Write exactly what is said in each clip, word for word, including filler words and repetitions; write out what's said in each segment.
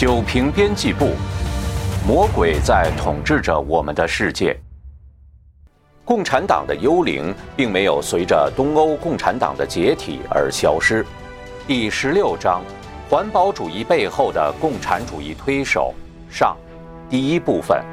九平编辑部，魔鬼在统治着我们的世界。共产党的幽灵并没有随着东欧共产党的解体而消失。第十六章：环保主义背后的共产主义推手上，第一部分。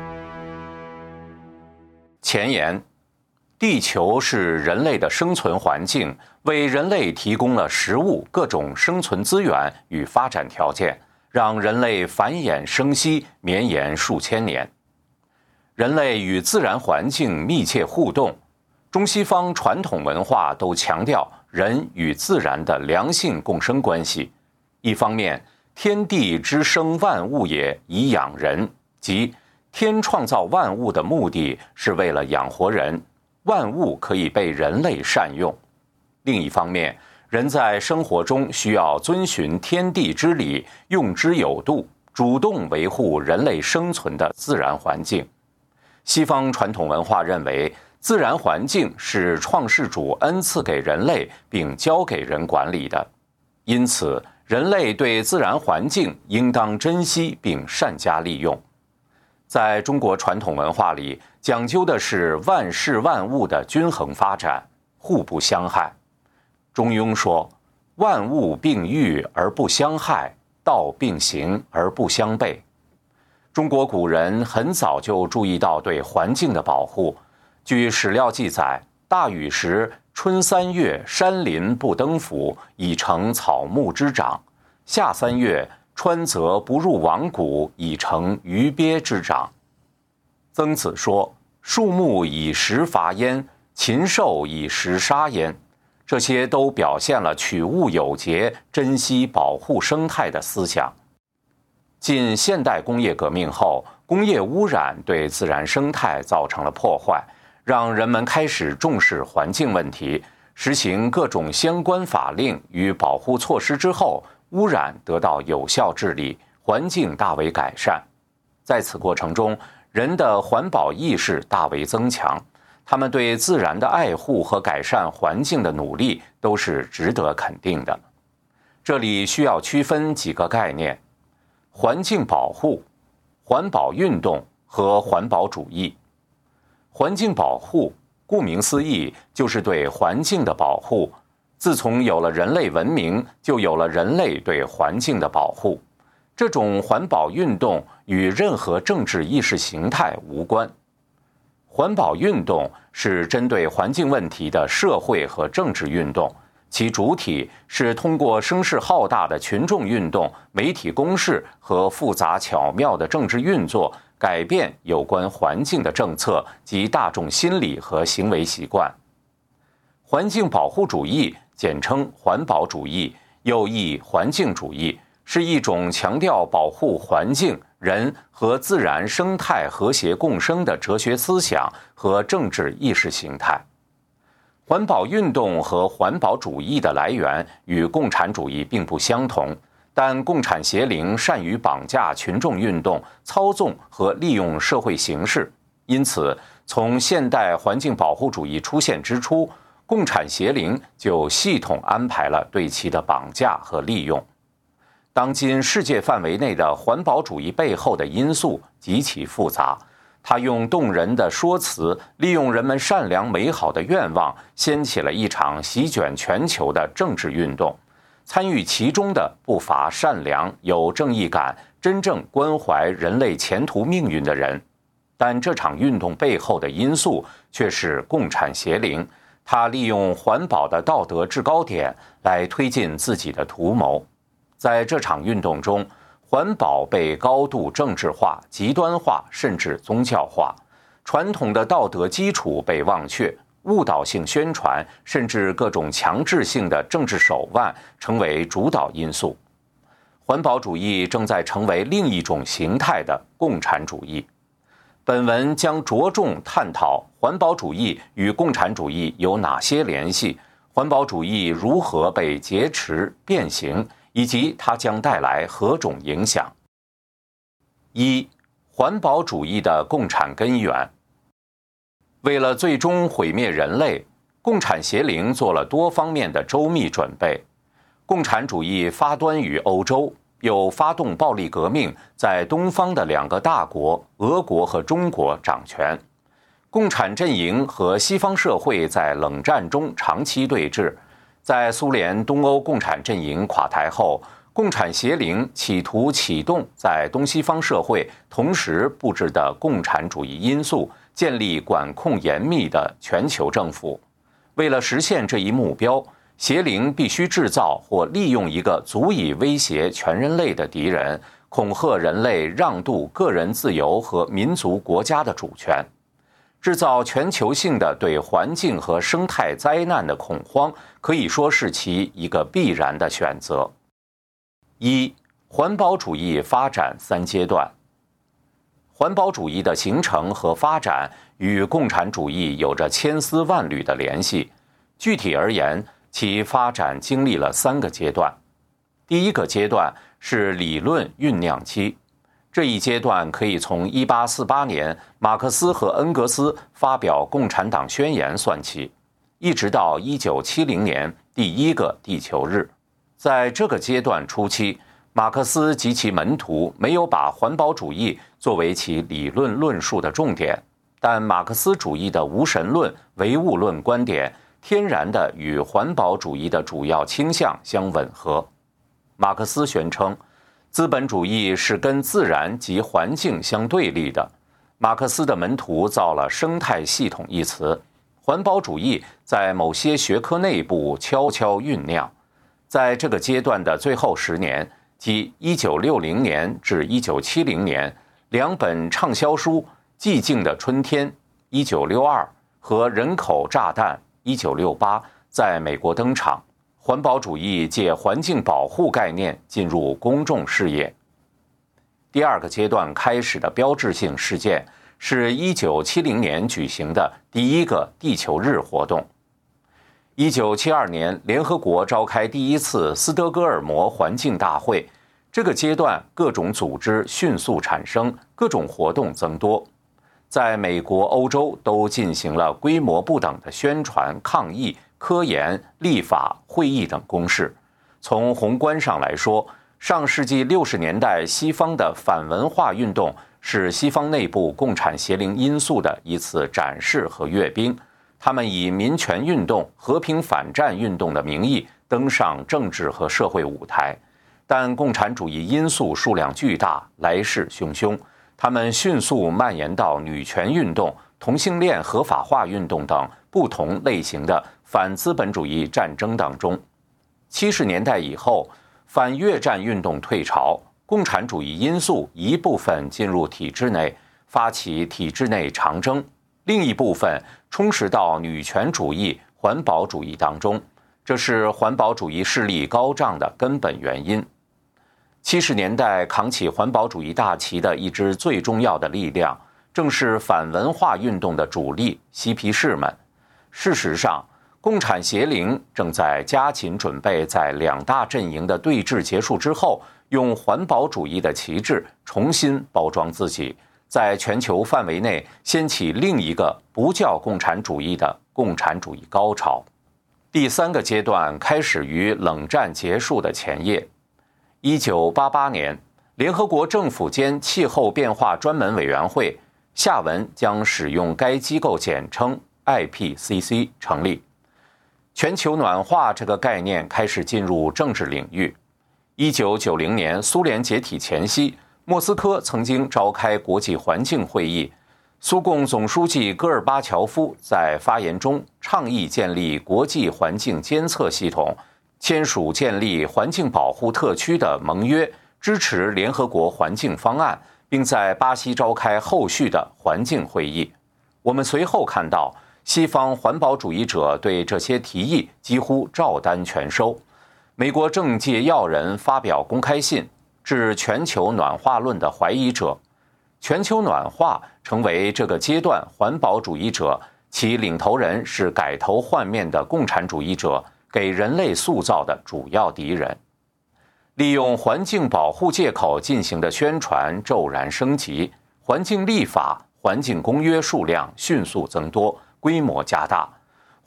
前言：地球是人类的生存环境，为人类提供了食物、各种生存资源与发展条件，让人类繁衍生息，绵延数千年。人类与自然环境密切互动，中西方传统文化都强调人与自然的良性共生关系。一方面，天地之生万物也，以养人，即天创造万物的目的是为了养活人，万物可以被人类善用。另一方面，人在生活中需要遵循天地之理，用之有度，主动维护人类生存的自然环境。西方传统文化认为，自然环境是创世主恩赐给人类并交给人管理的，因此人类对自然环境应当珍惜并善加利用。在中国传统文化里，讲究的是万事万物的均衡发展，互不相害。中庸说：“万物并育而不相害，道并行而不相悖。”中国古人很早就注意到对环境的保护。据史料记载，大禹时，春三月，山林不登府，以成草木之长；夏三月，川泽不入王谷，以成鱼鳖之长。曾子说：“树木以食伐焉，禽兽以食杀焉。”这些都表现了取物有节、珍惜保护生态的思想。近现代工业革命后，工业污染对自然生态造成了破坏，让人们开始重视环境问题，实行各种相关法令与保护措施之后，污染得到有效治理，环境大为改善。在此过程中，人的环保意识大为增强，他们对自然的爱护和改善环境的努力都是值得肯定的。这里需要区分几个概念：环境保护、环保运动和环保主义。环境保护，顾名思义，就是对环境的保护。自从有了人类文明，就有了人类对环境的保护。这种环保运动与任何政治意识形态无关。环保运动是针对环境问题的社会和政治运动，其主体是通过声势浩大的群众运动、媒体攻势和复杂巧妙的政治运作，改变有关环境的政策及大众心理和行为习惯。环境保护主义，简称环保主义，又译环境主义，是一种强调保护环境、人和自然生态和谐共生的哲学思想和政治意识形态。环保运动和环保主义的来源与共产主义并不相同，但共产邪灵善于绑架群众运动，操纵和利用社会形势，因此从现代环境保护主义出现之初，共产邪灵就系统安排了对其的绑架和利用。当今世界范围内的环保主义背后的因素极其复杂，它用动人的说辞，利用人们善良美好的愿望，掀起了一场席卷全球的政治运动。参与其中的不乏善良、有正义感、真正关怀人类前途命运的人，但这场运动背后的因素却是共产邪灵，他利用环保的道德制高点来推进自己的图谋。在这场运动中，环保被高度政治化、极端化，甚至宗教化，传统的道德基础被忘却，误导性宣传，甚至各种强制性的政治手腕成为主导因素。环保主义正在成为另一种形态的共产主义。本文将着重探讨环保主义与共产主义有哪些联系，环保主义如何被劫持、变形，以及它将带来何种影响。一、环保主义的共产根源。为了最终毁灭人类，共产邪灵做了多方面的周密准备。共产主义发端于欧洲， 又发动暴力革命，在东方的两个大国俄国和中国掌权。共产阵营和西方社会在冷战中长期对峙。在苏联东欧共产阵营垮台后，共产协灵企图启动在东西方社会同时布置的共产主义因素，建立管控严密的全球政府。为了实现这一目标，协灵必须制造或利用一个足以威胁全人类的敌人，恐吓人类让渡个人自由和民族国家的主权。制造全球性的对环境和生态灾难的恐慌，可以说是其一个必然的选择。一、环保主义发展三阶段。环保主义的形成和发展与共产主义有着千丝万缕的联系。具体而言，其发展经历了三个阶段。第一个阶段是理论酝酿期，这一阶段可以从一八四八年马克思和恩格斯发表《共产党宣言》算起，一直到一九七零年第一个地球日。在这个阶段初期，马克思及其门徒没有把环保主义作为其理论论述的重点，但马克思主义的无神论、唯物论观点天然地与环保主义的主要倾向相吻合。马克思宣称，资本主义是跟自然及环境相对立的。马克思的门徒造了生态系统一词，环保主义在某些学科内部悄悄酝酿。在这个阶段的最后十年，即一九六零年至一九七零年，两本畅销书《寂静的春天》一九六二和《人口炸弹》一九六八在美国登场，环保主义借环境保护概念进入公众视野。第二个阶段开始的标志性事件是一九七零年举行的第一个地球日活动。一九七二年，联合国召开第一次斯德哥尔摩环境大会。这个阶段，各种组织迅速产生，各种活动增多。在美国、欧洲都进行了规模不等的宣传、抗议、科研、立法、会议等攻势。从宏观上来说，上世纪六十年代西方的反文化运动是西方内部共产邪灵因素的一次展示和阅兵。他们以民权运动、和平反战运动的名义登上政治和社会舞台，但共产主义因素数量巨大，来势汹汹。他们迅速蔓延到女权运动、同性恋合法化运动等不同类型的反资本主义战争当中。七十年代以后，反越战运动退潮，共产主义因素一部分进入体制内，发起体制内长征。另一部分充实到女权主义、环保主义当中，这是环保主义势力高涨的根本原因。七十年代扛起环保主义大旗的一支最重要的力量，正是反文化运动的主力嬉皮士们。事实上，共产邪灵正在加紧准备在两大阵营的对峙结束之后，用环保主义的旗帜重新包装自己，在全球范围内掀起另一个不叫共产主义的共产主义高潮。第三个阶段开始于冷战结束的前夜。一九八八年，联合国政府间气候变化专门委员会（下文将使用该机构简称 I P C C） 成立。全球暖化这个概念开始进入政治领域。一九九零年苏联解体前夕，莫斯科曾经召开国际环境会议，苏共总书记戈尔巴乔夫在发言中倡议建立国际环境监测系统，签署建立环境保护特区的盟约，支持联合国环境方案，并在巴西召开后续的环境会议。我们随后看到，西方环保主义者对这些提议几乎照单全收。美国政界要人发表公开信，致全球暖化论的怀疑者。全球暖化成为这个阶段环保主义者，其领头人是改头换面的共产主义者，给人类塑造的主要敌人。利用环境保护借口进行的宣传骤然升级，环境立法、环境公约数量迅速增多，规模加大。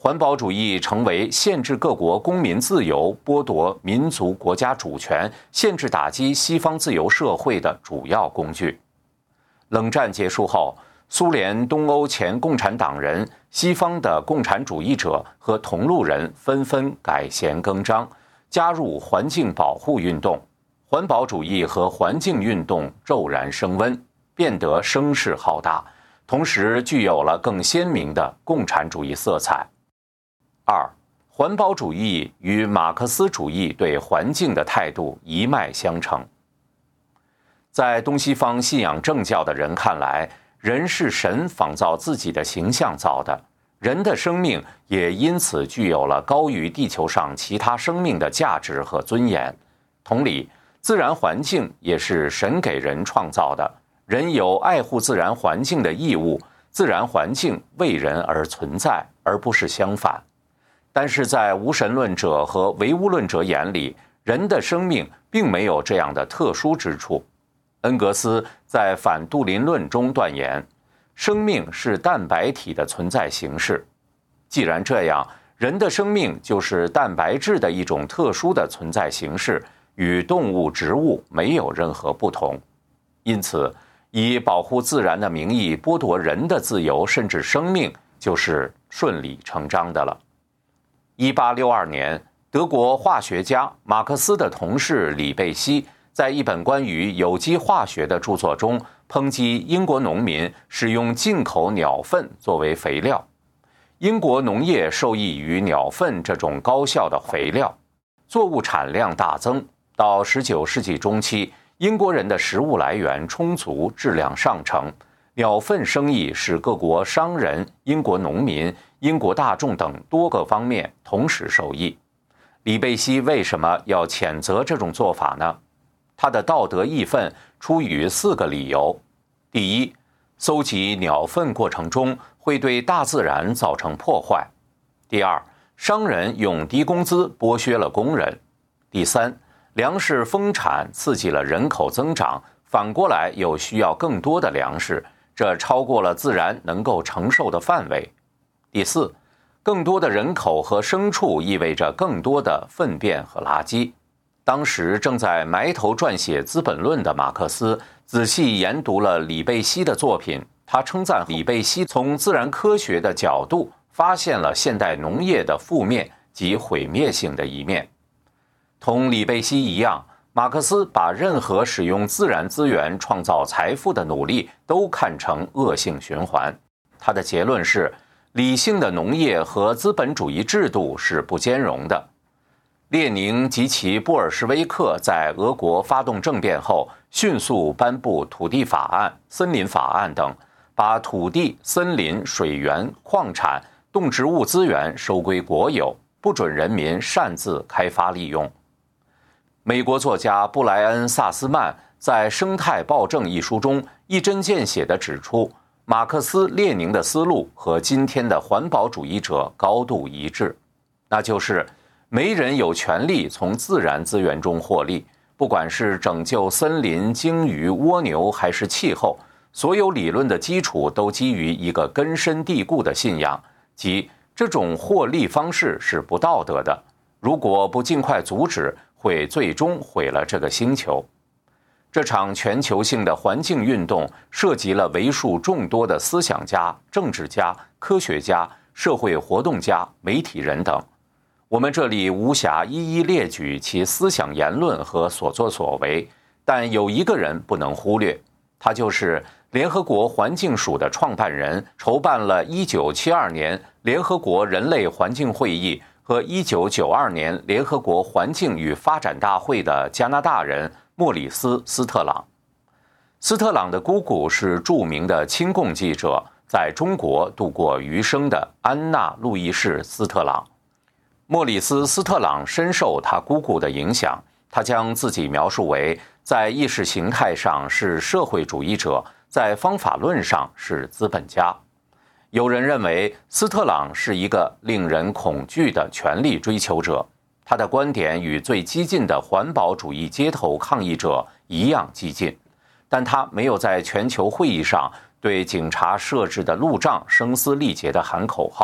环保主义成为限制各国公民自由、剥夺民族国家主权、限制打击西方自由社会的主要工具。冷战结束后，苏联东欧前共产党人、西方的共产主义者和同路人纷纷改弦更张，加入环境保护运动，环保主义和环境运动骤然升温，变得声势浩大，同时具有了更鲜明的共产主义色彩。二、环保主义与马克思主义对环境的态度一脉相承。在东西方信仰正教的人看来，人是神仿造自己的形象造的，人的生命也因此具有了高于地球上其他生命的价值和尊严。同理，自然环境也是神给人创造的，人有爱护自然环境的义务，自然环境为人而存在，而不是相反。但是在无神论者和唯物论者眼里，人的生命并没有这样的特殊之处。恩格斯在《反杜林论》中断言，生命是蛋白体的存在形式。既然这样，人的生命就是蛋白质的一种特殊的存在形式，与动物、植物没有任何不同。因此，以保护自然的名义剥夺人的自由甚至生命，就是顺理成章的了。一八六二年，德国化学家马克思的同事李贝希在一本关于有机化学的著作中抨击英国农民使用进口鸟粪作为肥料。英国农业受益于鸟粪这种高效的肥料，作物产量大增。到十九世纪中期，英国人的食物来源充足，质量上乘。鸟粪生意使各国商人、英国农民、英国大众等多个方面同时受益。李贝希为什么要谴责这种做法呢？他的道德义愤出于四个理由：第一，搜集鸟粪过程中会对大自然造成破坏；第二，商人用低工资剥削了工人；第三，粮食丰产刺激了人口增长，反过来又需要更多的粮食，这超过了自然能够承受的范围。第四，更多的人口和牲畜意味着更多的粪便和垃圾。当时正在埋头撰写《资本论》的马克思仔细研读了李贝希的作品，他称赞李贝希从自然科学的角度发现了现代农业的负面及毁灭性的一面。同李贝希一样，马克思把任何使用自然资源创造财富的努力都看成恶性循环。他的结论是，理性的农业和资本主义制度是不兼容的。列宁及其布尔什维克在俄国发动政变后，迅速颁布土地法案、森林法案等，把土地、森林、水源、矿产、动植物资源收归国有，不准人民擅自开发利用。美国作家布莱恩·萨斯曼在《生态暴政》一书中一针见血地指出，马克思列宁的思路和今天的环保主义者高度一致，那就是没人有权利从自然资源中获利，不管是拯救森林、鲸鱼、蜗牛还是气候，所有理论的基础都基于一个根深蒂固的信仰，即这种获利方式是不道德的，如果不尽快阻止，会最终毁了这个星球。这场全球性的环境运动涉及了为数众多的思想家、政治家、科学家、社会活动家、媒体人等。我们这里无暇一一列举其思想言论和所作所为，但有一个人不能忽略，他就是联合国环境署的创办人，筹办了一九七二年联合国人类环境会议和一九九二年联合国环境与发展大会的加拿大人莫里斯·斯特朗。斯特朗的姑姑是著名的亲共记者，在中国度过余生的安娜·路易士·斯特朗。莫里斯·斯特朗深受他姑姑的影响，他将自己描述为在意识形态上是社会主义者，在方法论上是资本家。有人认为斯特朗是一个令人恐惧的权力追求者，他的观点与最激进的环保主义街头抗议者一样激进，但他没有在全球会议上对警察设置的路障声嘶力竭地喊口号，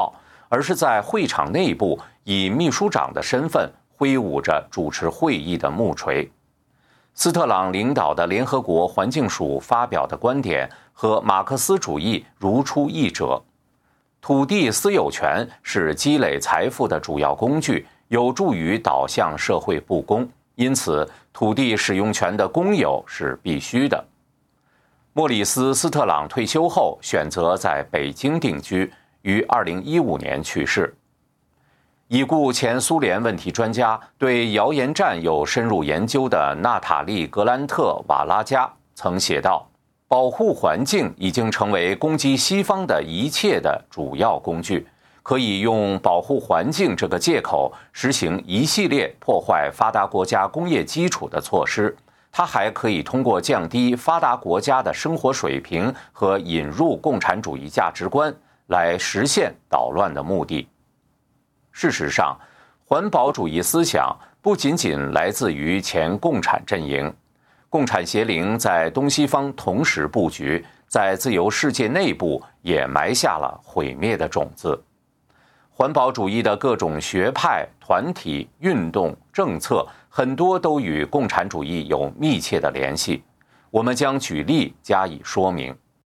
而是在会场内部以秘书长的身份挥舞着主持会议的木锤。斯特朗领导的联合国环境署发表的观点和马克思主义如出一辙。土地私有权是积累财富的主要工具，有助于导向社会不公，因此土地使用权的公有是必须的。莫里斯·斯特朗退休后选择在北京定居，于二零一五年去世。已故前苏联问题专家、对谣言战有深入研究的娜塔莉·格兰特瓦拉加曾写道：保护环境已经成为攻击西方的一切的主要工具，可以用保护环境这个借口实行一系列破坏发达国家工业基础的措施。它还可以通过降低发达国家的生活水平和引入共产主义价值观来实现捣乱的目的。事实上，环保主义思想不仅仅来自于前共产阵营，共产邪灵在东西方同时布局，在自由世界内部也埋下了毁灭的种子。环保主义的各种学派、团体、运动、政策，很多都与共产主义有密切的联系。我们将举例加以说明。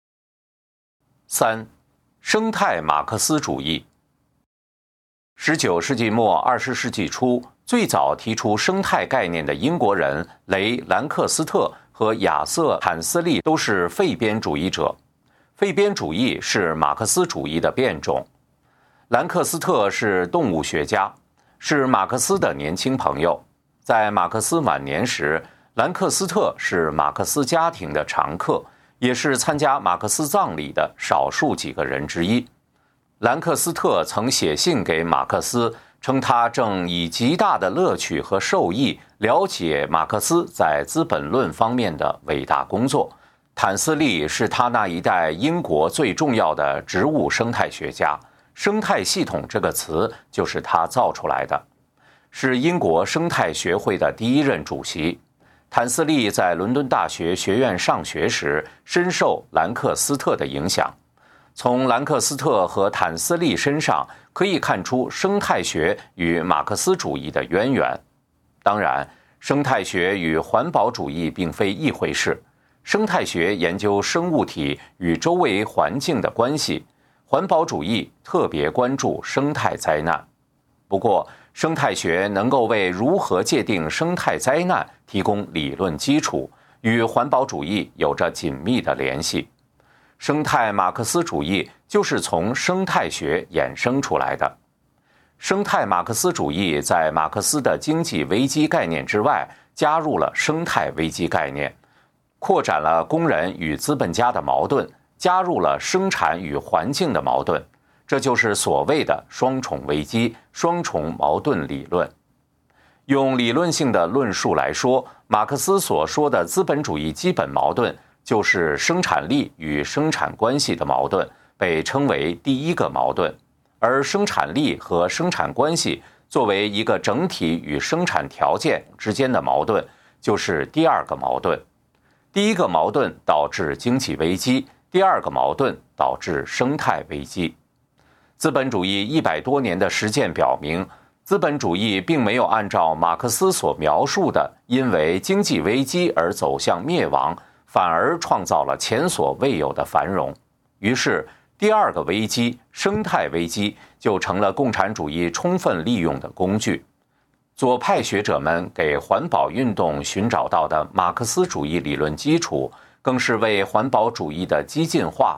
三、生态马克思主义。十九世纪末二十世纪初，最早提出生态概念的英国人雷·兰克斯特和亚瑟·坦斯利都是废边主义者。废边主义是马克思主义的变种。兰克斯特是动物学家，是马克思的年轻朋友。在马克思晚年时，兰克斯特是马克思家庭的常客，也是参加马克思葬礼的少数几个人之一。兰克斯特曾写信给马克思，称他正以极大的乐趣和受益了解马克思在《资本论》方面的伟大工作。坦斯利是他那一代英国最重要的植物生态学家，生态系统这个词就是他造出来的，是英国生态学会的第一任主席。坦斯利在伦敦大学学院上学时，深受兰克斯特的影响。从兰克斯特和坦斯利身上可以看出生态学与马克思主义的渊源。当然，生态学与环保主义并非一回事。生态学研究生物体与周围环境的关系，环保主义特别关注生态灾难。不过，生态学能够为如何界定生态灾难提供理论基础，与环保主义有着紧密的联系。生态马克思主义就是从生态学衍生出来的。生态马克思主义在马克思的经济危机概念之外，加入了生态危机概念，扩展了工人与资本家的矛盾，加入了生产与环境的矛盾。这就是所谓的双重危机、双重矛盾理论。用理论性的论述来说，马克思所说的资本主义基本矛盾就是生产力与生产关系的矛盾，被称为第一个矛盾，而生产力和生产关系作为一个整体与生产条件之间的矛盾，就是第二个矛盾。第一个矛盾导致经济危机，第二个矛盾导致生态危机。资本主义一百多年的实践表明，资本主义并没有按照马克思所描述的因为经济危机而走向灭亡，反而创造了前所未有的繁荣。于是，第二个危机，生态危机，就成了共产主义充分利用的工具。左派学者们给环保运动寻找到的马克思主义理论基础，更是为环保主义的激进化。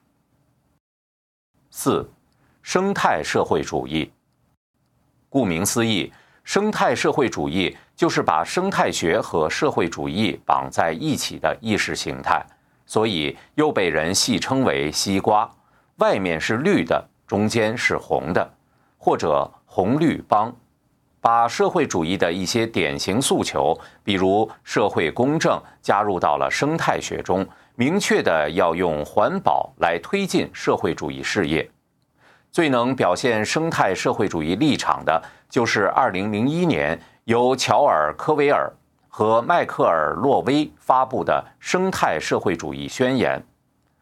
四、生态社会主义。顾名思义，生态社会主义就是把生态学和社会主义绑在一起的意识形态，所以又被人戏称为西瓜，外面是绿的，中间是红的，或者红绿帮。把社会主义的一些典型诉求，比如社会公正，加入到了生态学中，明确的要用环保来推进社会主义事业。最能表现生态社会主义立场的，就是二零零一年由乔尔·科维尔和迈克尔·洛威发布的《生态社会主义宣言》。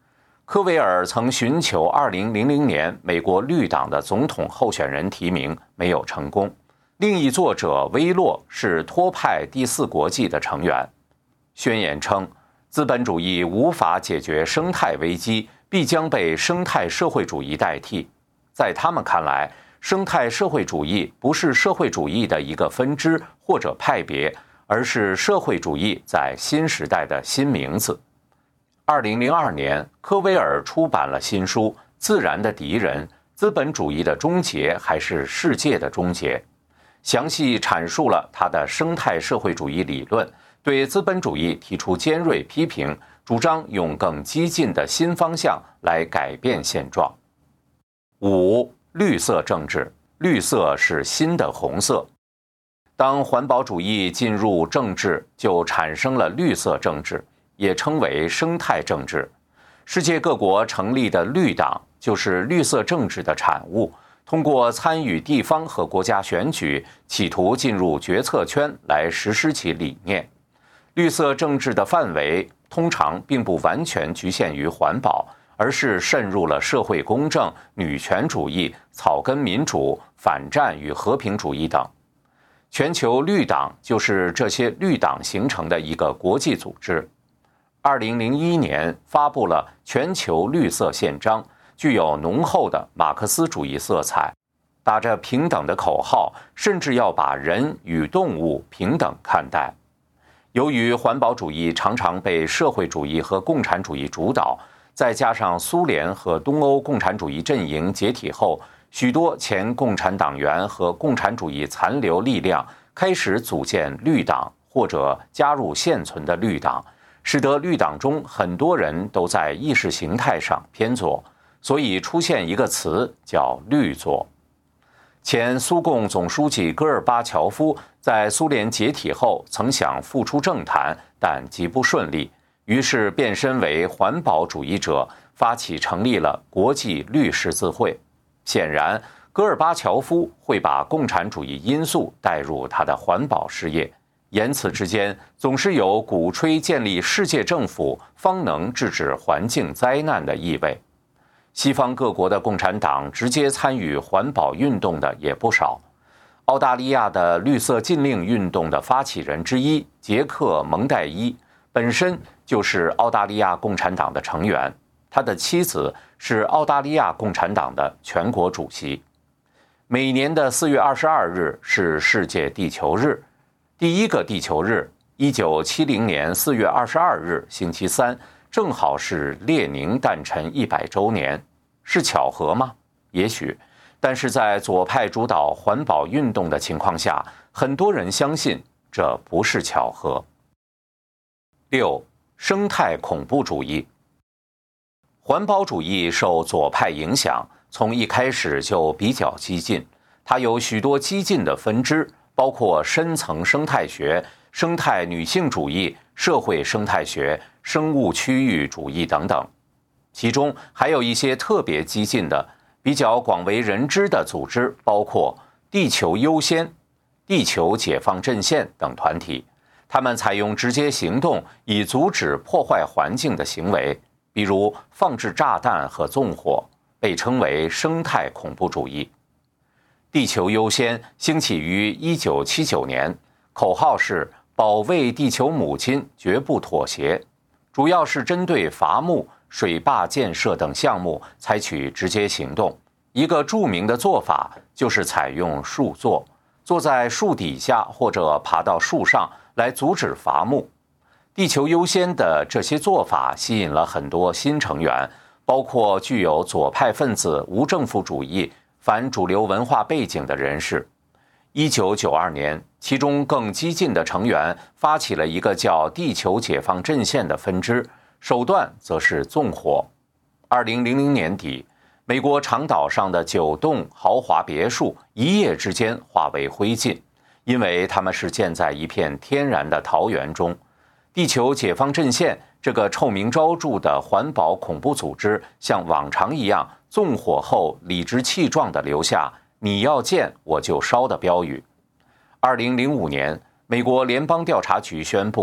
科维尔曾寻求二零零零年美国绿党的总统候选人提名，没有成功。另一作者威洛是托派第四国际的成员。宣言称，资本主义无法解决生态危机，必将被生态社会主义代替。在他们看来，生态社会主义不是社会主义的一个分支或者派别，而是社会主义在新时代的新名字。二零零二年，科维尔出版了新书《自然的敌人：资本主义的终结还是世界的终结》，详细阐述了他的生态社会主义理论，对资本主义提出尖锐批评，主张用更激进的新方向来改变现状。五、绿色政治，绿色是新的红色。当环保主义进入政治，就产生了绿色政治，也称为生态政治。世界各国成立的绿党就是绿色政治的产物，通过参与地方和国家选举，企图进入决策圈来实施其理念。绿色政治的范围通常并不完全局限于环保，而是渗入了社会公正、女权主义、草根民主、反战与和平主义等。全球绿党就是这些绿党形成的一个国际组织。二零零一年发布了全球绿色宪章，具有浓厚的马克思主义色彩，打着平等的口号，甚至要把人与动物平等看待。由于环保主义常常被社会主义和共产主义主导，再加上苏联和东欧共产主义阵营解体后，许多前共产党员和共产主义残留力量开始组建绿党或者加入现存的绿党，使得绿党中很多人都在意识形态上偏左，所以出现一个词叫绿左。前苏共总书记戈尔巴乔夫在苏联解体后曾想复出政坛，但极不顺利，于是变身为环保主义者，发起成立了国际绿十字会。显然，戈尔巴乔夫会把共产主义因素带入他的环保事业，言辞之间总是有鼓吹建立世界政府方能制止环境灾难的意味。西方各国的共产党直接参与环保运动的也不少。澳大利亚的绿色禁令运动的发起人之一杰克·蒙代伊本身就是澳大利亚共产党的成员，他的妻子是澳大利亚共产党的全国主席。每年的四月二十二日是世界地球日，第一个地球日，一九七零年四月二十二日星期三，正好是列宁诞辰一百周年。是巧合吗？也许，但是在左派主导环保运动的情况下，很多人相信这不是巧合。六、生态恐怖主义。环保主义受左派影响，从一开始就比较激进，它有许多激进的分支，包括深层生态学、生态女性主义、社会生态学、生物区域主义等等。其中还有一些特别激进的、比较广为人知的组织，包括地球优先、地球解放阵线等团体。他们采用直接行动以阻止破坏环境的行为，比如放置炸弹和纵火，被称为生态恐怖主义。地球优先兴起于一九七九年，口号是保卫地球母亲，绝不妥协，主要是针对伐木、水坝建设等项目采取直接行动。一个著名的做法就是采用树坐，坐在树底下或者爬到树上来阻止伐木。地球优先的这些做法吸引了很多新成员，包括具有左派分子、无政府主义、反主流文化背景的人士。一九九二年，其中更激进的成员发起了一个叫地球解放阵线的分支，手段则是纵火。二零零零年底，美国长岛上的九栋豪华别墅一夜之间化为灰烬，因为它们是建在一片天然的桃源中。地球解放阵线这个臭名昭著的环保恐怖组织，像往常一样，纵火后理直气壮地留下“你要建我就烧”的标语。二零零五年，美国联邦调查局宣布，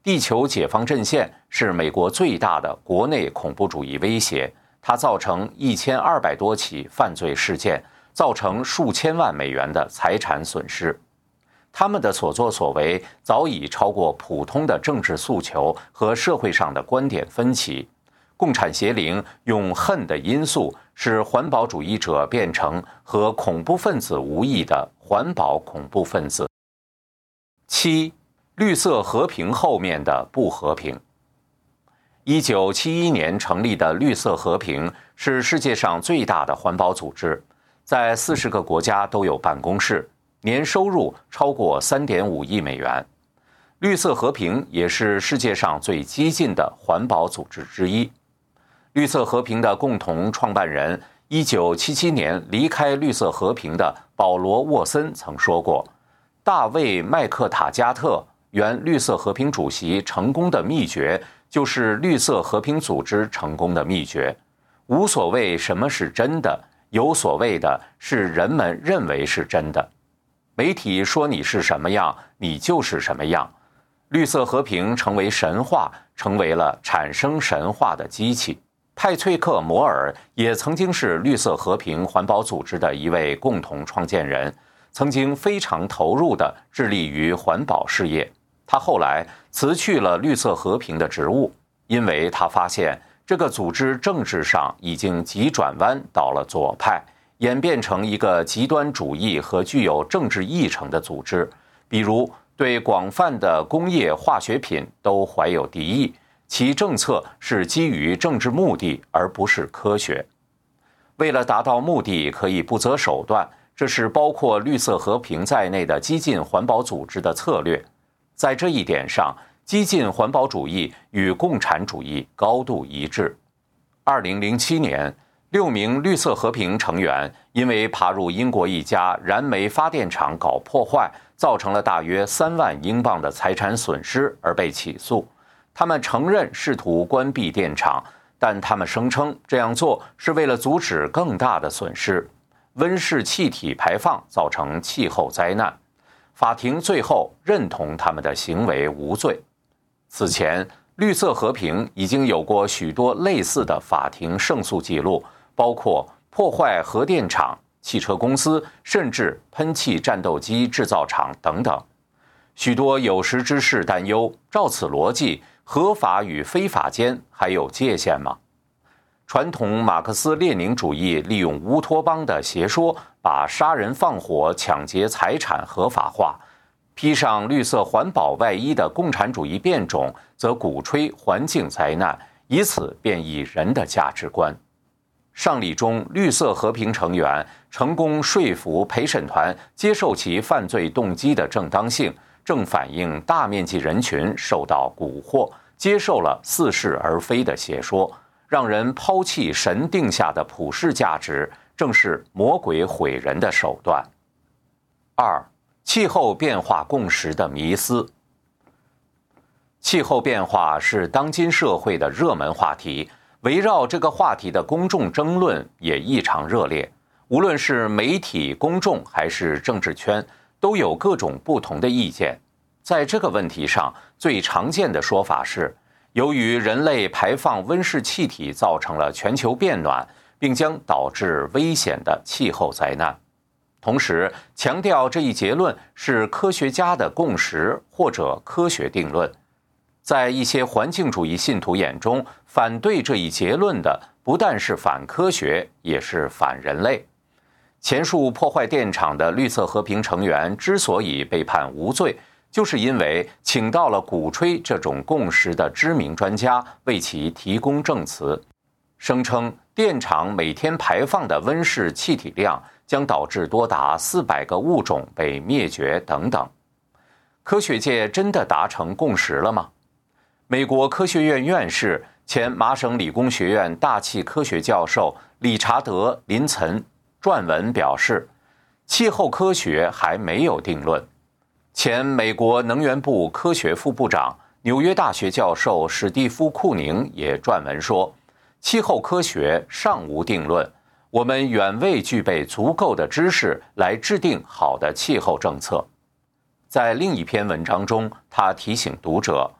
地球解放阵线是美国最大的国内恐怖主义威胁，它造成一千二百多起犯罪事件，造成数千万美元的财产损失。他们的所作所为早已超过普通的政治诉求和社会上的观点分歧。共产邪灵用恨的因素，使环保主义者变成和恐怖分子无异的环保恐怖分子。七，绿色和平后面的不和平。一九七一年成立的绿色和平是世界上最大的环保组织，在四十个国家都有办公室，年收入超过三点五亿美元。绿色和平也是世界上最激进的环保组织之一。绿色和平的共同创办人，一九七七年离开绿色和平的保罗·沃森曾说过，大卫·麦克塔加特，原绿色和平主席，成功的秘诀就是绿色和平组织成功的秘诀。无所谓什么是真的，有所谓的是人们认为是真的。媒体说你是什么样，你就是什么样。绿色和平成为神话，成为了产生神话的机器。派翠克·摩尔也曾经是绿色和平环保组织的一位共同创建人，曾经非常投入地致力于环保事业。他后来辞去了绿色和平的职务，因为他发现这个组织政治上已经急转弯到了左派，演变成一个极端主义和具有政治议程的组织，比如对广泛的工业化学品都怀有敌意，其政策是基于政治目的而不是科学。为了达到目的，可以不择手段，这是包括绿色和平在内的激进环保组织的策略。在这一点上，激进环保主义与共产主义高度一致。二零零七年，六名绿色和平成员因为爬入英国一家燃煤发电厂搞破坏，造成了大约三万英镑的财产损失而被起诉。他们承认试图关闭电厂，但他们声称这样做是为了阻止更大的损失。温室气体排放造成气候灾难。法庭最后认同他们的行为无罪。此前，绿色和平已经有过许多类似的法庭胜诉记录，包括破坏核电厂、汽车公司，甚至喷气战斗机制造厂等等。许多有识之士担忧，照此逻辑，合法与非法间还有界限吗？传统马克思列宁主义利用乌托邦的邪说，把杀人放火、抢劫财产合法化；披上绿色环保外衣的共产主义变种，则鼓吹环境灾难，以此变异人的价值观。上例中，绿色和平成员成功说服陪审团接受其犯罪动机的正当性，正反映大面积人群受到蛊惑，接受了似是而非的邪说，让人抛弃神定下的普世价值，正是魔鬼毁人的手段。二、气候变化共识的迷思。气候变化是当今社会的热门话题，围绕这个话题的公众争论也异常热烈，无论是媒体、公众还是政治圈，都有各种不同的意见。在这个问题上，最常见的说法是，由于人类排放温室气体造成了全球变暖，并将导致危险的气候灾难。同时，强调这一结论是科学家的共识或者科学定论。在一些环境主义信徒眼中，反对这一结论的不但是反科学，也是反人类。前述破坏电厂的绿色和平成员之所以被判无罪，就是因为请到了鼓吹这种共识的知名专家为其提供证词，声称电厂每天排放的温室气体量将导致多达四百个物种被灭绝等等。科学界真的达成共识了吗？美国科学院院士、前麻省理工学院大气科学教授理查德·林岑撰文表示，气候科学还没有定论。前美国能源部科学副部长、纽约大学教授史蒂夫·库宁也撰文说，气候科学尚无定论，我们远未具备足够的知识来制定好的气候政策。在另一篇文章中，他提醒读者，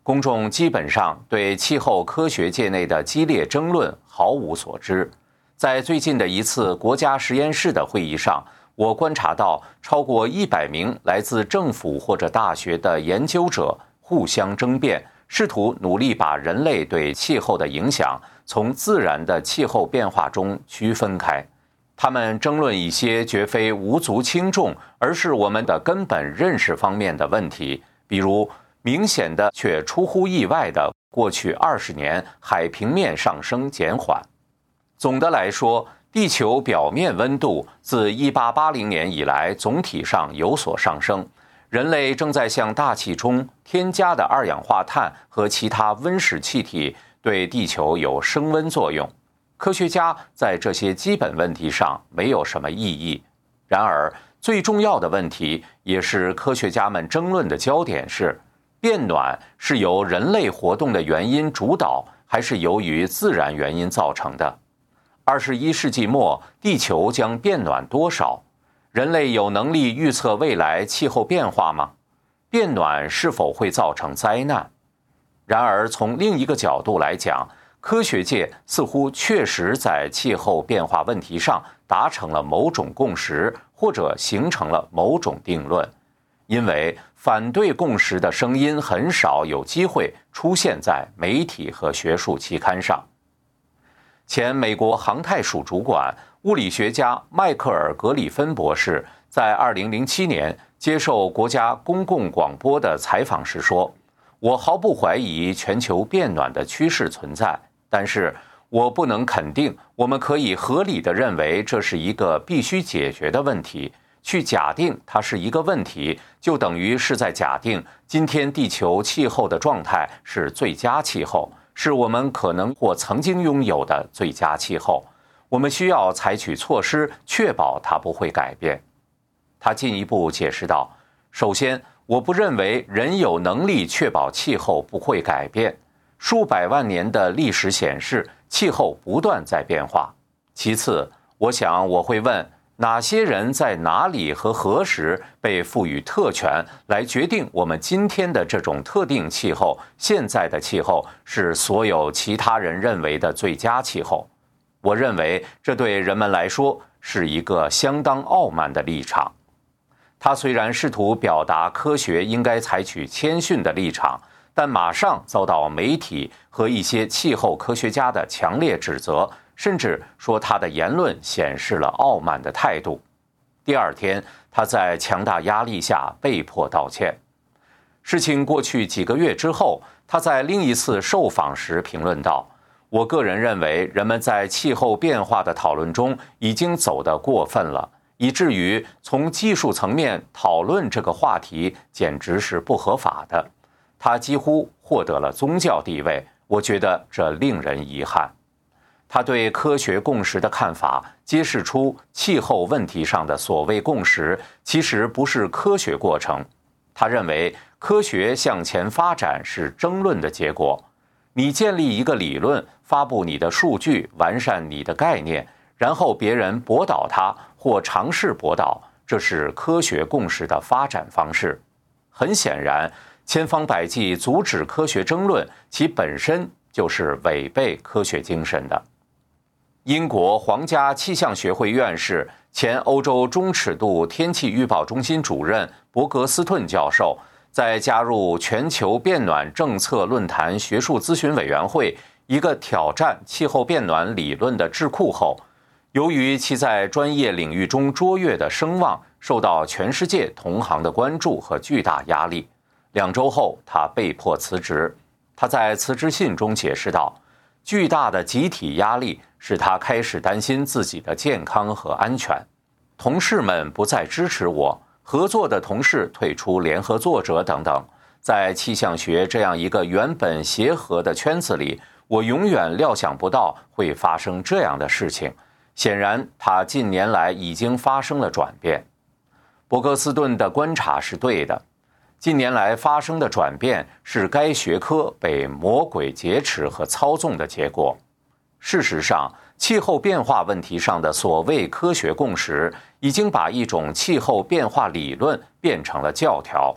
公众基本上对气候科学界内的激烈争论毫无所知。在最近的一次国家实验室的会议上，我观察到超过一百名来自政府或者大学的研究者互相争辩，试图努力把人类对气候的影响从自然的气候变化中区分开。他们争论一些绝非无足轻重，而是我们的根本认识方面的问题，比如明显的却出乎意外的过去二十年海平面上升减缓。总的来说，地球表面温度自一八八零年以来总体上有所上升，人类正在向大气中添加的二氧化碳和其他温室气体对地球有升温作用。科学家在这些基本问题上没有什么异议。然而，最重要的问题，也是科学家们争论的焦点是：变暖是由人类活动的原因主导，还是由于自然原因造成的？二十一世纪末，地球将变暖多少？人类有能力预测未来气候变化吗？变暖是否会造成灾难？然而，从另一个角度来讲，科学界似乎确实在气候变化问题上达成了某种共识，或者形成了某种定论。因为反对共识的声音很少有机会出现在媒体和学术期刊上。前美国航太署主管、物理学家迈克尔·格里芬博士在二零零七年接受国家公共广播的采访时说：“我毫不怀疑全球变暖的趋势存在，但是我不能肯定我们可以合理地认为这是一个必须解决的问题。去假定它是一个问题，就等于是在假定今天地球气候的状态是最佳气候，是我们可能或曾经拥有的最佳气候。我们需要采取措施，确保它不会改变。”他进一步解释道：“首先，我不认为人有能力确保气候不会改变。数百万年的历史显示，气候不断在变化。其次，我想我会问，哪些人在哪里和何时被赋予特权来决定我们今天的这种特定气候，现在的气候是所有其他人认为的最佳气候？我认为这对人们来说是一个相当傲慢的立场。”他虽然试图表达科学应该采取谦逊的立场，但马上遭到媒体和一些气候科学家的强烈指责，甚至说他的言论显示了傲慢的态度。第二天，他在强大压力下被迫道歉。事情过去几个月之后，他在另一次受访时评论道：“我个人认为，人们在气候变化的讨论中已经走得过分了，以至于从技术层面讨论这个话题简直是不合法的。他几乎获得了宗教地位，我觉得这令人遗憾。”他对科学共识的看法揭示出气候问题上的所谓共识其实不是科学过程。他认为科学向前发展是争论的结果。你建立一个理论，发布你的数据，完善你的概念，然后别人驳倒它或尝试驳倒，这是科学共识的发展方式。很显然，千方百计阻止科学争论，其本身就是违背科学精神的。英国皇家气象学会院士、前欧洲中尺度天气预报中心主任伯格斯顿教授，在加入全球变暖政策论坛学术咨询委员会，一个挑战气候变暖理论的智库后，由于其在专业领域中卓越的声望，受到全世界同行的关注和巨大压力。两周后，他被迫辞职。他在辞职信中解释道：“巨大的集体压力使他开始担心自己的健康和安全。同事们不再支持我，合作的同事退出联合作者等等。在气象学这样一个原本协和的圈子里，我永远料想不到会发生这样的事情。显然，他近年来已经发生了转变。”伯格斯顿的观察是对的。近年来发生的转变是该学科被魔鬼劫持和操纵的结果。事实上，气候变化问题上的所谓科学共识已经把一种气候变化理论变成了教条，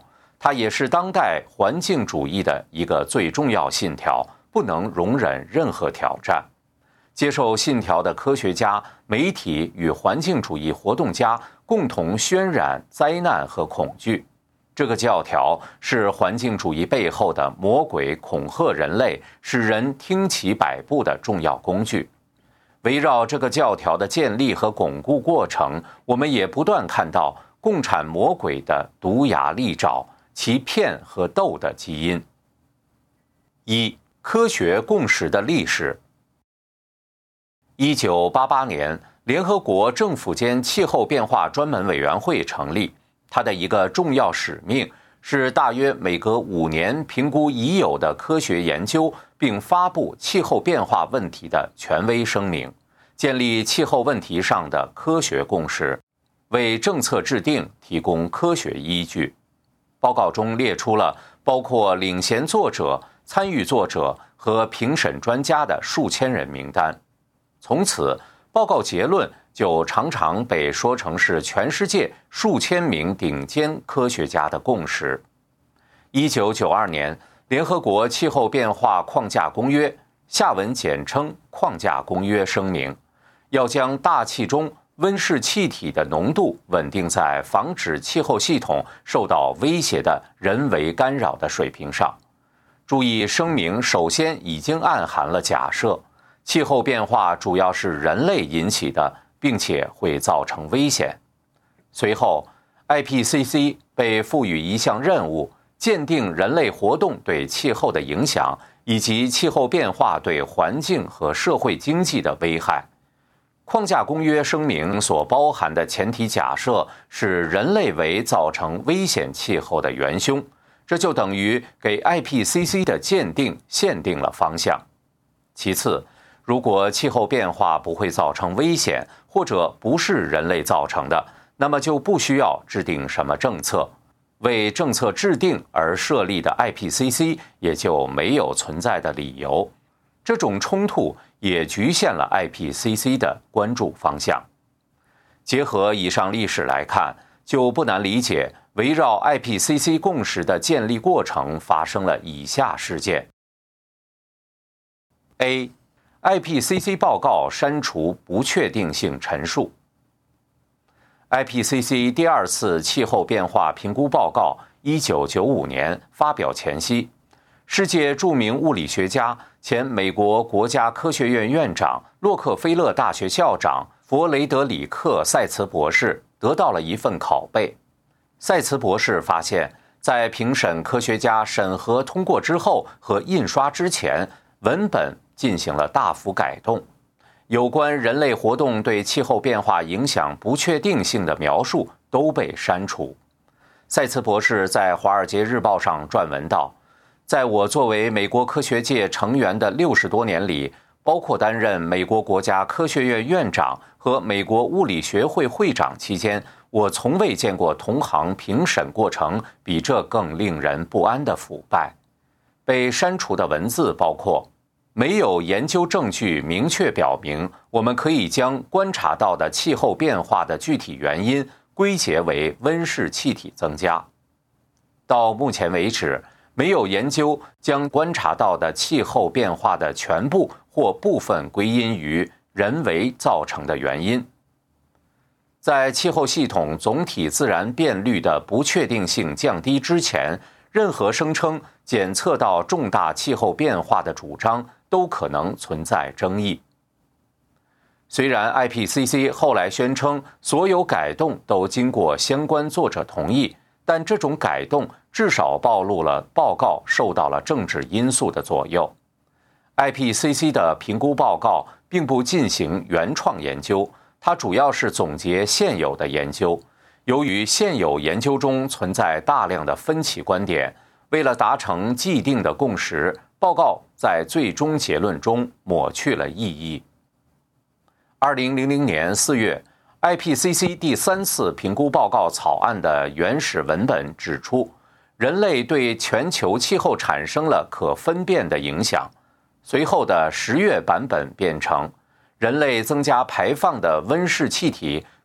它也是当代环境主义的一个最重要信条，不能容忍任何挑战。接受信条的科学家、媒体与环境主义活动家共同渲染灾难和恐惧。这个教条是环境主义背后的魔鬼恐吓人类，使人听其摆布的重要工具。围绕这个教条的建立和巩固过程，我们也不断看到共产魔鬼的毒牙利爪，其骗和斗的基因。一、科学共识的历史。一九八八年，联合国政府间气候变化专门委员会成立，它的一个重要使命是大约每隔五年评估已有的科学研究，并发布气候变化问题的权威声明，建立气候问题上的科学共识，为政策制定提供科学依据。报告中列出了包括领衔作者、参与作者和评审专家的数千人名单。从此，报告结论就常常被说成是全世界数千名顶尖科学家的共识。一九九二年，联合国气候变化框架公约（下文简称框架公约）声明，要将大气中温室气体的浓度稳定在防止气候系统受到威胁的人为干扰的水平上。注意，声明首先已经暗含了假设，气候变化主要是人类引起的，并且会造成危险。随后 I P C C 被赋予一项任务，鉴定人类活动对气候的影响，以及气候变化对环境和社会经济的危害。框架公约声明所包含的前提假设是人类为造成危险气候的元凶，这就等于给 I P C C 的鉴定限定了方向。其次，如果气候变化不会造成危险，或者不是人类造成的，那么就不需要制定什么政策。为政策制定而设立的 I P C C 也就没有存在的理由。这种冲突也局限了 I P C C 的关注方向。结合以上历史来看，就不难理解围绕 I P C C 共识的建立过程发生了以下事件。A I P C C 报告删除不确定性陈述。I P C C 第二次气候变化评估报告一九九五年发表前夕，世界著名物理学家、前美国国家科学院院长、洛克菲勒大学校长弗雷德里克·塞茨博士得到了一份拷贝。塞茨博士发现，在评审科学家审核通过之后和印刷之前，文本进行了大幅改动，有关人类活动对气候变化影响不确定性的描述都被删除。塞茨博士在《华尔街日报》上撰文道：在我作为美国科学界成员的六十多年里，包括担任美国国家科学院院长和美国物理学会会长期间，我从未见过同行评审过程比这更令人不安的腐败。被删除的文字包括：没有研究证据明确表明，我们可以将观察到的气候变化的具体原因归结为温室气体增加。到目前为止，没有研究将观察到的气候变化的全部或部分归因于人为造成的原因。在气候系统总体自然变率的不确定性降低之前，任何声称检测到重大气候变化的主张都可能存在争议。虽然 I P C C 后来宣称所有改动都经过相关作者同意，但这种改动至少暴露了报告受到了政治因素的左右。I P C C 的评估报告并不进行原创研究，它主要是总结现有的研究。由于现有研究中存在大量的分歧观点，为了达成既定的共识，报告在最终结论中抹去了意义。二零零零年四月 ，I P C C 第三次评估报告草案的原始文本指出，人类对全球气候产生了可分辨的影响。随后的十月版本变成，人类增加排放的温室气体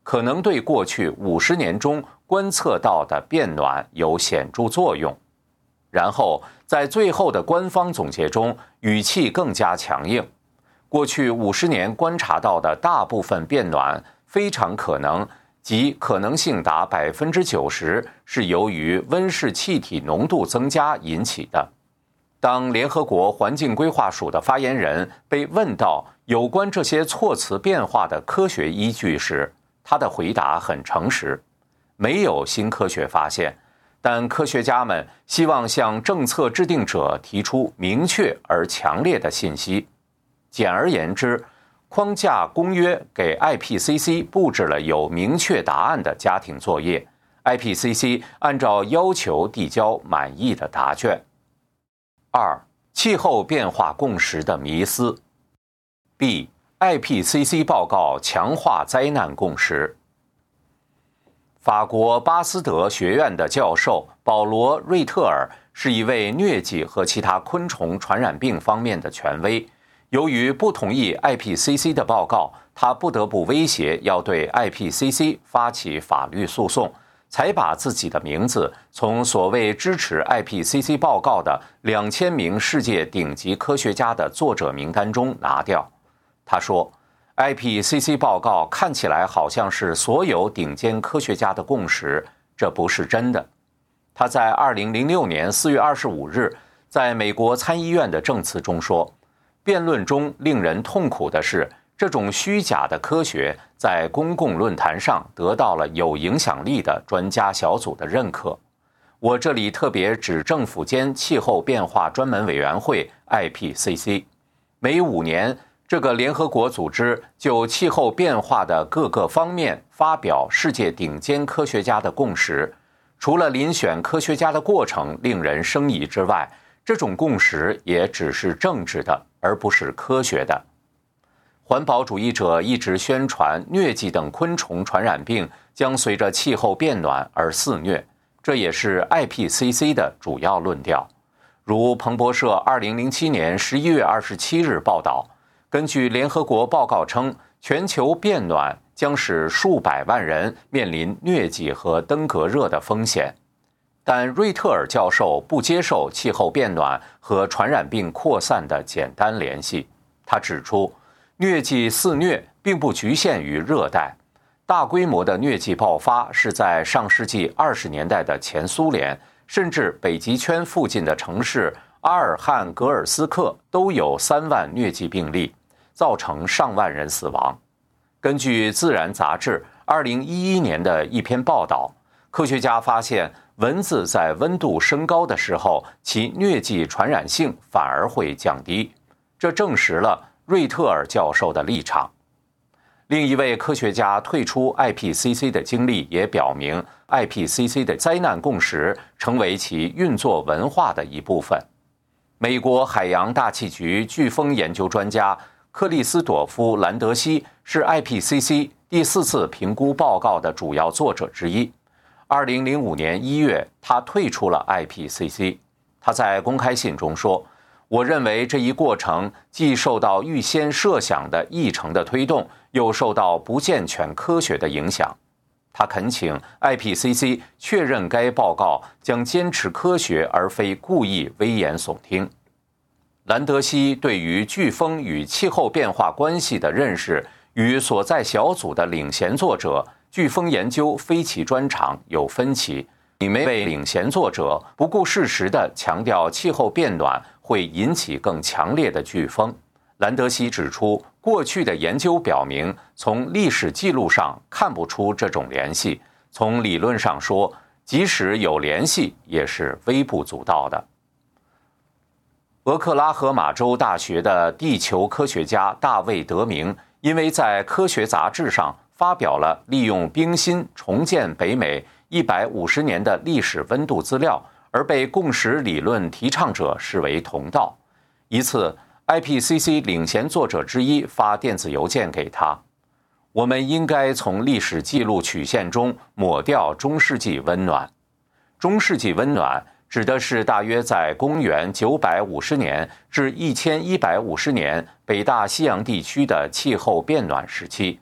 可能对过去五十年中观测到的变暖有显著作用。然后在最后的官方总结中，语气更加强硬。过去五十年观察到的大部分变暖，非常可能即可能性达百分之九十，是由于温室气体浓度增加引起的。当联合国环境规划署的发言人被问到有关这些措辞变化的科学依据时，他的回答很诚实：没有新科学发现，但科学家们希望向政策制定者提出明确而强烈的信息。简而言之，框架公约给 I P C C 布置了有明确答案的家庭作业 ，I P C C 按照要求递交满意的答卷。二、气候变化共识的迷思。B. I P C C 报告强化灾难共识。法国巴斯德学院的教授保罗·瑞特尔是一位疟疾和其他昆虫传染病方面的权威。由于不同意 I P C C 的报告，他不得不威胁要对 I P C C 发起法律诉讼，才把自己的名字从所谓支持 I P C C 报告的两千名世界顶级科学家的作者名单中拿掉。他说 I P C C 报告看起来好像是所有顶尖科学家的共识，这不是真的。他在二零零六年四月二十五日在美国参议院的证词中说，辩论中令人痛苦的是，这种虚假的科学在公共论坛上得到了有影响力的专家小组的认可。我这里特别指政府间气候变化专门委员会 I P C C， 每五年这个联合国组织就气候变化的各个方面发表世界顶尖科学家的共识。除了遴选科学家的过程令人生疑之外，这种共识也只是政治的，而不是科学的。环保主义者一直宣传疟疾等昆虫传染病将随着气候变暖而肆虐，这也是 I P C C 的主要论调。如彭博社二零零七年十一月二十七日报道，根据联合国报告称，全球变暖将使数百万人面临疟疾和登革热的风险。但瑞特尔教授不接受气候变暖和传染病扩散的简单联系。他指出，疟疾肆虐并不局限于热带，大规模的疟疾爆发是在上世纪二十年代的前苏联，甚至北极圈附近的城市阿尔汉格尔斯克都有三万疟疾病例，造成上万人死亡。根据《自然》杂志二零一一年的一篇报道，科学家发现蚊子在温度升高的时候，其疟疾传染性反而会降低，这证实了瑞特尔教授的立场。另一位科学家退出 I P C C 的经历也表明， I P C C 的灾难共识成为其运作文化的一部分。美国海洋大气局飓风研究专家克里斯朵夫·兰德西是 I P C C 第四次评估报告的主要作者之一。二零零五年一月，他退出了 I P C C。他在公开信中说：“我认为这一过程既受到预先设想的议程的推动，又受到不健全科学的影响。”他恳请 I P C C 确认该报告将坚持科学而非故意危言耸听。兰德西对于飓风与气候变化关系的认识与所在小组的领衔作者飓风研究非其专长有分歧。一位领衔作者不顾事实地强调气候变暖会引起更强烈的飓风。兰德西指出，过去的研究表明，从历史记录上看不出这种联系，从理论上说，即使有联系也是微不足道的。俄克拉荷马州大学的地球科学家大卫·德明因为在科学杂志上发表了利用冰芯重建北美一百五十年的历史温度资料，而被共识理论提倡者视为同道。一次 I P C C 领衔作者之一发电子邮件给他：“我们应该从历史记录曲线中抹掉中世纪温暖。”中世纪温暖指的是大约在公元九百五十年至一千一百五十年北大西洋地区的气候变暖时期。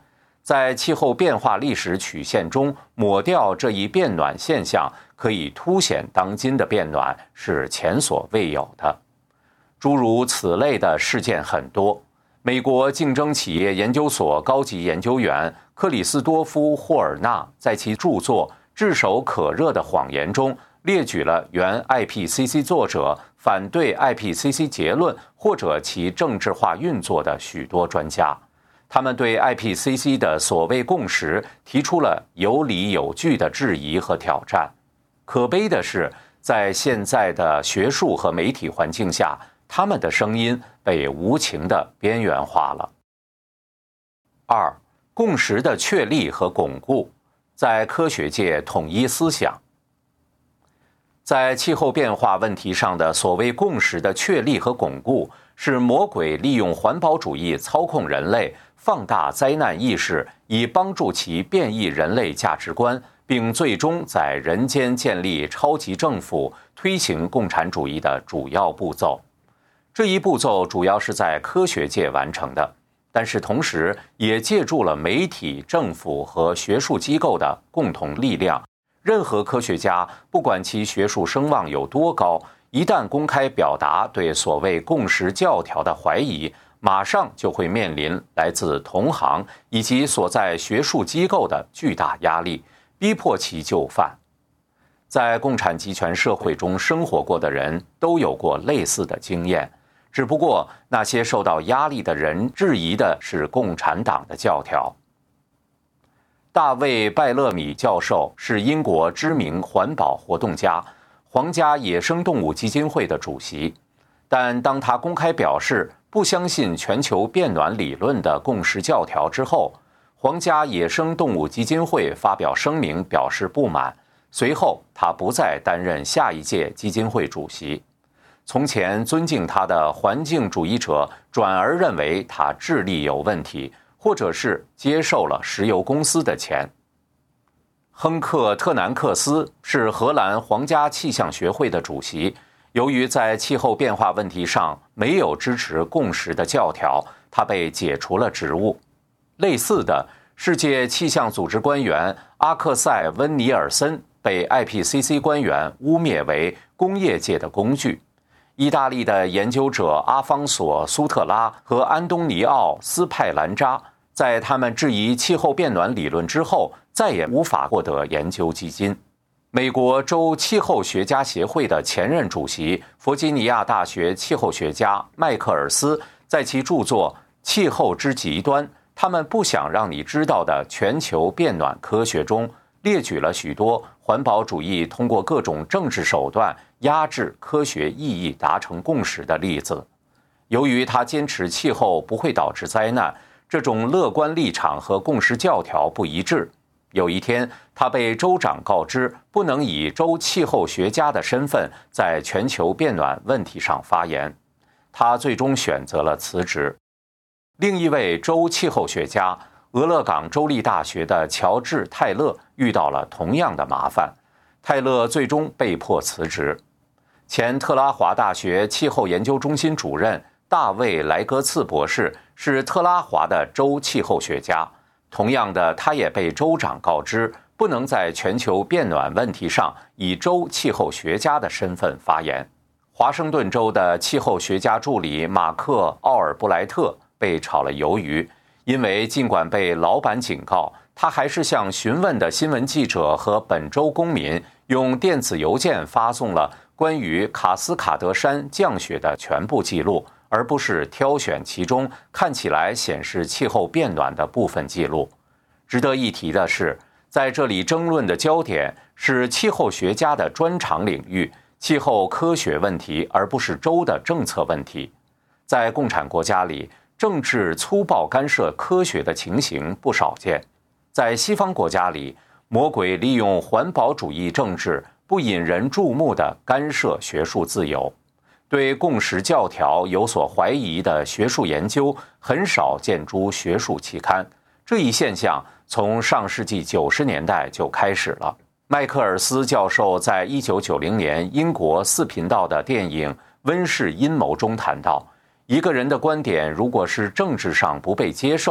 在气候变化历史曲线中抹掉这一变暖现象，可以凸显当今的变暖是前所未有的。诸如此类的事件很多。美国竞争企业研究所高级研究员克里斯多夫·霍尔纳在其著作《炙手可热的谎言》中列举了原 I P C C 作者反对 I P C C 结论或者其政治化运作的许多专家，他们对 I P C C 的所谓共识提出了有理有据的质疑和挑战。可悲的是，在现在的学术和媒体环境下，他们的声音被无情地边缘化了。二、共识的确立和巩固，在科学界统一思想。在气候变化问题上的所谓共识的确立和巩固，是魔鬼利用环保主义操控人类，放大灾难意识，以帮助其变异人类价值观，并最终在人间建立超级政府，推行共产主义的主要步骤。这一步骤主要是在科学界完成的，但是同时也借助了媒体、政府和学术机构的共同力量。任何科学家，不管其学术声望有多高，一旦公开表达对所谓共识教条的怀疑，马上就会面临来自同行以及所在学术机构的巨大压力，逼迫其就范。在共产集权社会中生活过的人都有过类似的经验，只不过那些受到压力的人质疑的是共产党的教条。大卫·拜勒米教授是英国知名环保活动家，皇家野生动物基金会的主席。但当他公开表示不相信全球变暖理论的共识教条之后，皇家野生动物基金会发表声明表示不满。随后，他不再担任下一届基金会主席。从前尊敬他的环境主义者转而认为他智力有问题，或者是接受了石油公司的钱。亨克·特南克斯是荷兰皇家气象学会的主席，由于在气候变化问题上没有支持共识的教条，他被解除了职务。类似的，世界气象组织官员阿克塞·温尼尔森被 I P C C 官员污蔑为工业界的工具。意大利的研究者阿方索·苏特拉和安东尼奥·斯派兰扎在他们质疑气候变暖理论之后，再也无法获得研究基金。美国州气候学家协会的前任主席、弗吉尼亚大学气候学家迈克尔斯在其著作《气候之极端：他们不想让你知道的全球变暖科学》中，列举了许多环保主义通过各种政治手段压制科学意义达成共识的例子。由于他坚持气候不会导致灾难，这种乐观立场和共识教条不一致。有一天，他被州长告知不能以州气候学家的身份在全球变暖问题上发言，他最终选择了辞职。另一位州气候学家，俄勒冈州立大学的乔治·泰勒遇到了同样的麻烦，泰勒最终被迫辞职。前特拉华大学气候研究中心主任大卫·莱格茨博士是特拉华的州气候学家，同样的，他也被州长告知不能在全球变暖问题上以州气候学家的身份发言。华盛顿州的气候学家助理马克·奥尔布莱特被炒了鱿鱼，因为尽管被老板警告，他还是向询问的新闻记者和本州公民用电子邮件发送了关于卡斯卡德山降雪的全部记录，而不是挑选其中看起来显示气候变暖的部分记录。值得一提的是，在这里争论的焦点是气候学家的专长领域，气候科学问题，而不是州的政策问题。在共产国家里，政治粗暴干涉科学的情形不少见。在西方国家里，魔鬼利用环保主义政治不引人注目地干涉学术自由。对共识教条有所怀疑的学术研究很少见诸学术期刊，这一现象从上世纪九十年代就开始了。麦克尔斯教授在一九九零年英国四频道的电影《温室阴谋》中谈到，一个人的观点如果是政治上不被接受，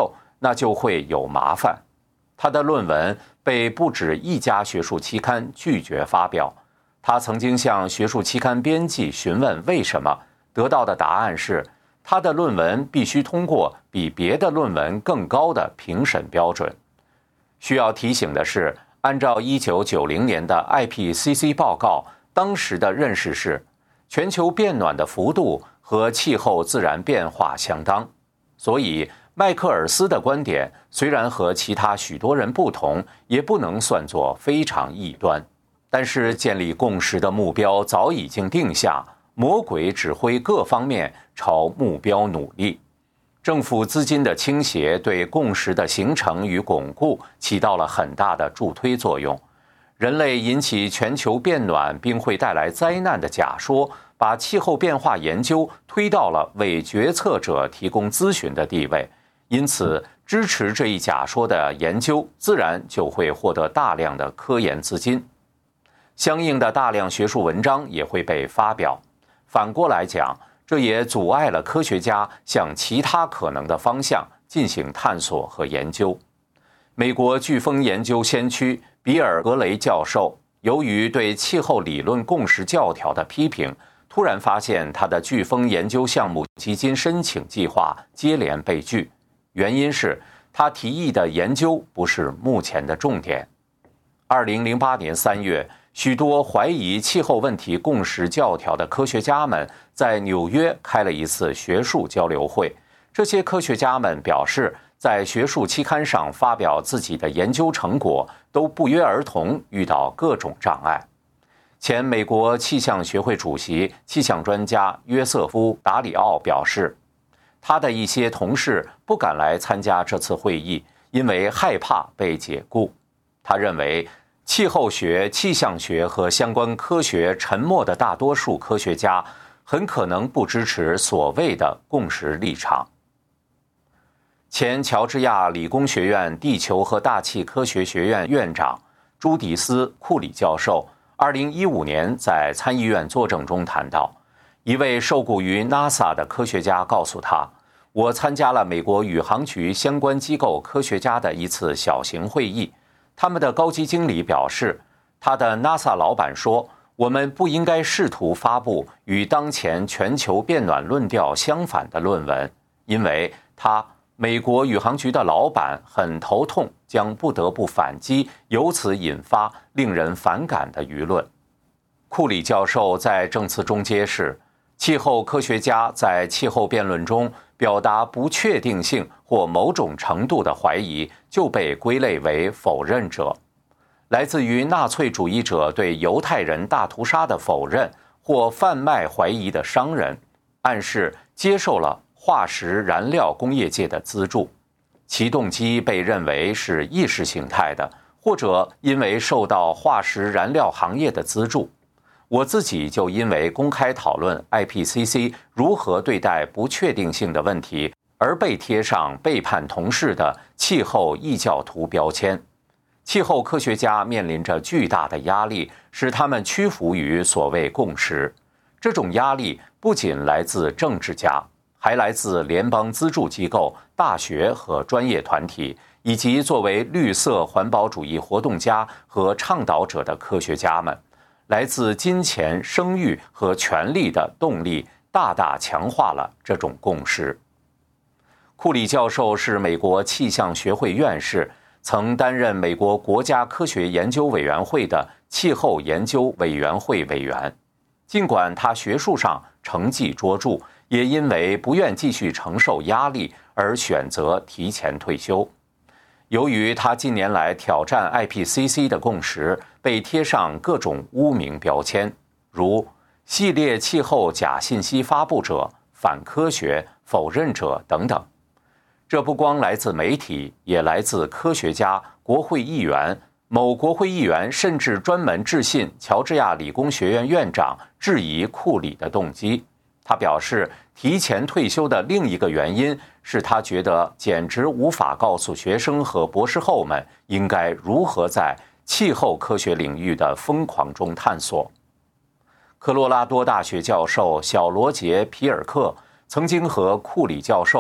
那就会有麻烦。他的论文被不止一家学术期刊拒绝发表。他曾经向学术期刊编辑询问为什么，得到的答案是他的论文必须通过比别的论文更高的评审标准。需要提醒的是，按照一九九零年的 I P C C 报告，当时的认识是全球变暖的幅度和气候自然变化相当。所以麦克尔斯的观点虽然和其他许多人不同，也不能算作非常异端。但是建立共识的目标早已经定下，魔鬼指挥各方面朝目标努力。政府资金的倾斜对共识的形成与巩固起到了很大的助推作用。人类引起全球变暖并会带来灾难的假说，把气候变化研究推到了为决策者提供咨询的地位。因此，支持这一假说的研究自然就会获得大量的科研资金，相应的大量学术文章也会被发表。反过来讲，这也阻碍了科学家向其他可能的方向进行探索和研究。美国飓风研究先驱比尔·格雷教授，由于对气候理论共识教条的批评，突然发现他的飓风研究项目基金申请计划接连被拒，原因是他提议的研究不是目前的重点。二零零八年三月，许多怀疑气候问题共识教条的科学家们在纽约开了一次学术交流会。这些科学家们表示，在学术期刊上发表自己的研究成果都不约而同遇到各种障碍。前美国气象学会主席、气象专家约瑟夫·达里奥表示，他的一些同事不敢来参加这次会议，因为害怕被解雇。他认为，气候学、气象学和相关科学沉默的大多数科学家很可能不支持所谓的共识立场。前乔治亚理工学院地球和大气科学学院院长朱迪斯·库里教授二零一五年在参议院作证中谈到，一位受雇于 NASA 的科学家告诉他，我参加了美国宇航局相关机构科学家的一次小型会议，他们的高级经理表示，他的 NASA 老板说，我们不应该试图发布与当前全球变暖论调相反的论文，因为他美国宇航局的老板很头痛，将不得不反击，由此引发令人反感的舆论。库里教授在证词中揭示，气候科学家在气候辩论中表达不确定性或某种程度的怀疑，就被归类为否认者。来自于纳粹主义者对犹太人大屠杀的否认或贩卖怀疑的商人，暗示接受了化石燃料工业界的资助，其动机被认为是意识形态的，或者因为受到化石燃料行业的资助。我自己就因为公开讨论 I P C C 如何对待不确定性的问题，而被贴上背叛同事的气候异教徒标签。气候科学家面临着巨大的压力，使他们屈服于所谓共识。这种压力不仅来自政治家，还来自联邦资助机构、大学和专业团体，以及作为绿色环保主义活动家和倡导者的科学家们。来自金钱、声誉和权力的动力大大强化了这种共识。库里教授是美国气象学会院士，曾担任美国国家科学研究委员会的气候研究委员会委员。尽管他学术上成绩卓著，也因为不愿继续承受压力而选择提前退休。由于他近年来挑战 I P C C 的共识，被贴上各种污名标签，如系列气候假信息发布者、反科学、否认者等等。这不光来自媒体，也来自科学家、国会议员。某国会议员甚至专门致信乔治亚理工学院院长，质疑库里的动机。他表示，提前退休的另一个原因是他觉得简直无法告诉学生和博士后们应该如何在气候科学领域的疯狂中探索。科罗拉多大学教授小罗杰·皮尔克曾经和库里教授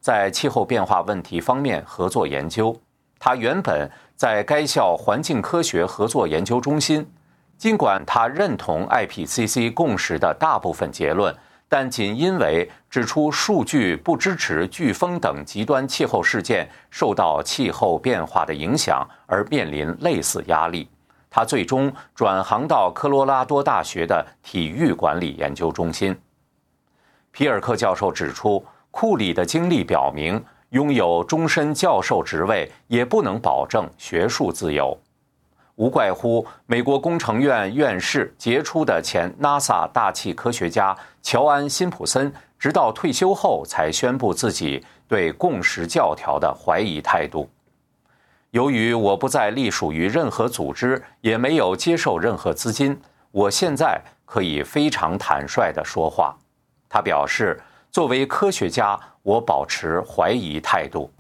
在气候变化问题方面合作研究。他原本在该校环境科学合作研究中心，尽管他认同 I P C C 共识的大部分结论，但仅因为指出数据不支持飓风等极端气候事件受到气候变化的影响而面临类似压力。他最终转行到科罗拉多大学的体育管理研究中心。皮尔克教授指出，库里的经历表明，拥有终身教授职位也不能保证学术自由。无怪乎美国工程院院士、杰出的前 NASA 大气科学家乔安·辛普森，直到退休后才宣布自己对共识教条的怀疑态度。由于我不再隶属于任何组织，也没有接受任何资金，我现在可以非常坦率地说话。他表示，作为科学家，我保持怀疑态度。